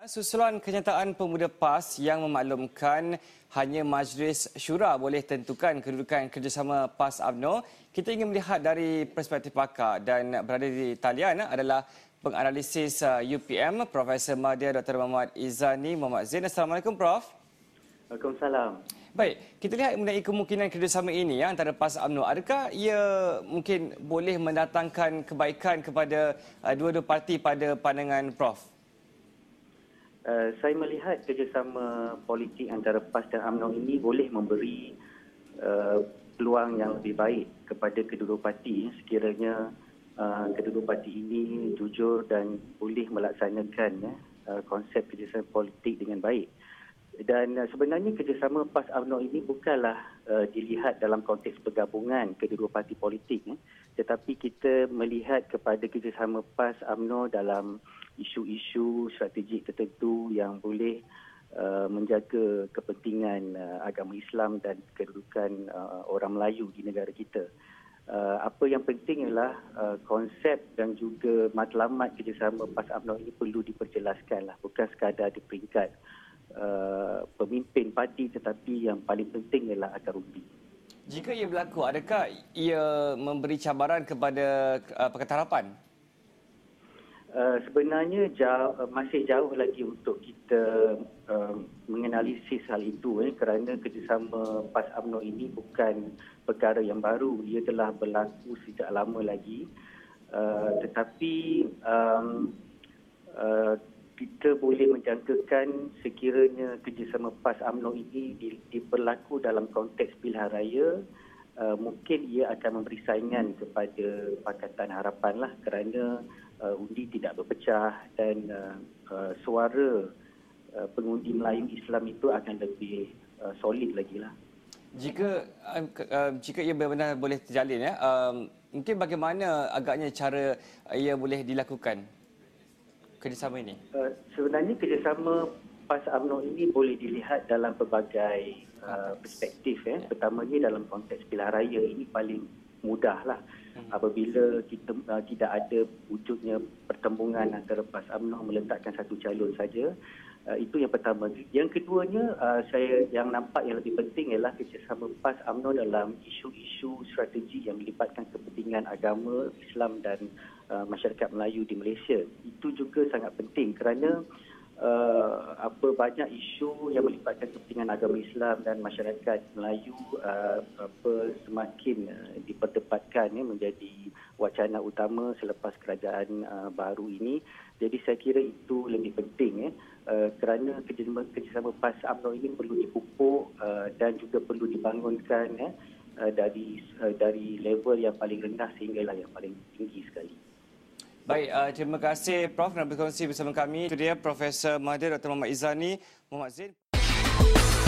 Susulan kenyataan pemuda PAS yang memaklumkan hanya Majlis Syura boleh tentukan kedudukan kerjasama PAS UMNO, kita ingin melihat dari perspektif pakar dan berada di talian adalah penganalisis UPM Profesor Madya Dr. Muhammad Izzani Muhammad Zain. Assalamualaikum Prof. Waalaikumsalam. Baik, kita lihat mengenai kemungkinan kerjasama ini antara PAS UMNO. Adakah ia mungkin boleh mendatangkan kebaikan kepada dua-dua parti pada pandangan Prof? Saya melihat kerjasama politik antara PAS dan UMNO ini boleh memberi peluang yang lebih baik kepada kedua-dua parti sekiranya kedua-dua parti ini jujur dan boleh melaksanakan konsep kerjasama politik dengan baik. Dan sebenarnya kerjasama PAS UMNO ini bukanlah dilihat dalam konteks pergabungan kedua-dua parti politik, tetapi kita melihat kepada kerjasama PAS UMNO dalam isu-isu strategik tertentu yang boleh menjaga kepentingan agama Islam dan kedudukan orang Melayu di negara kita. Apa yang penting ialah konsep dan juga matlamat kerjasama PAS UMNO ini perlu diperjelaskan, bukan sekadar di peringkat pemimpin parti, tetapi yang paling penting ialah akar umbi. Jika ia berlaku, adakah ia memberi cabaran kepada Pakatan Harapan? Sebenarnya masih jauh lagi untuk kita menganalisis hal itu kerana kerjasama PAS UMNO ini bukan perkara yang baru, ia telah berlaku sejak lama lagi, tetapi kita boleh menjangkakan sekiranya kerjasama PAS UMNO ini diberlaku dalam konteks pilihan raya, mungkin ia akan memberi saingan kepada Pakatan Harapan kerana undi tidak berpecah dan suara pengundi Melayu Islam itu akan lebih solid lagi . Jika ia benar-benar boleh terjalin, mungkin bagaimana agaknya cara ia boleh dilakukan kerjasama ini? Sebenarnya kerjasama PAS UMNO ini boleh dilihat dalam pelbagai perspektif. Pertamanya dalam konteks pilihan raya ini paling mudahlah. Apabila kita tidak ada wujudnya pertembungan antara PAS UMNO meletakkan satu calon saja, itu yang pertama. Yang keduanya, saya yang nampak yang lebih penting ialah kerjasama PAS UMNO dalam isu-isu strategi yang melibatkan kepentingan agama Islam dan masyarakat Melayu di Malaysia. Itu juga sangat penting kerana banyak isu yang melibatkan kepentingan agama Islam dan masyarakat Melayu semakin diperdebatkan menjadi wacana utama selepas kerajaan baru ini. Jadi saya kira itu lebih penting kerana kerjasama PAS UMNO ini perlu dipupuk dan juga perlu dibangunkan dari level yang paling rendah sehinggalah yang paling tinggi sekali. Baik, terima kasih Prof kerana berkongsi bersama kami. Itu dia Profesor Madya Dr. Muhammad Izzani Muhammad Zain.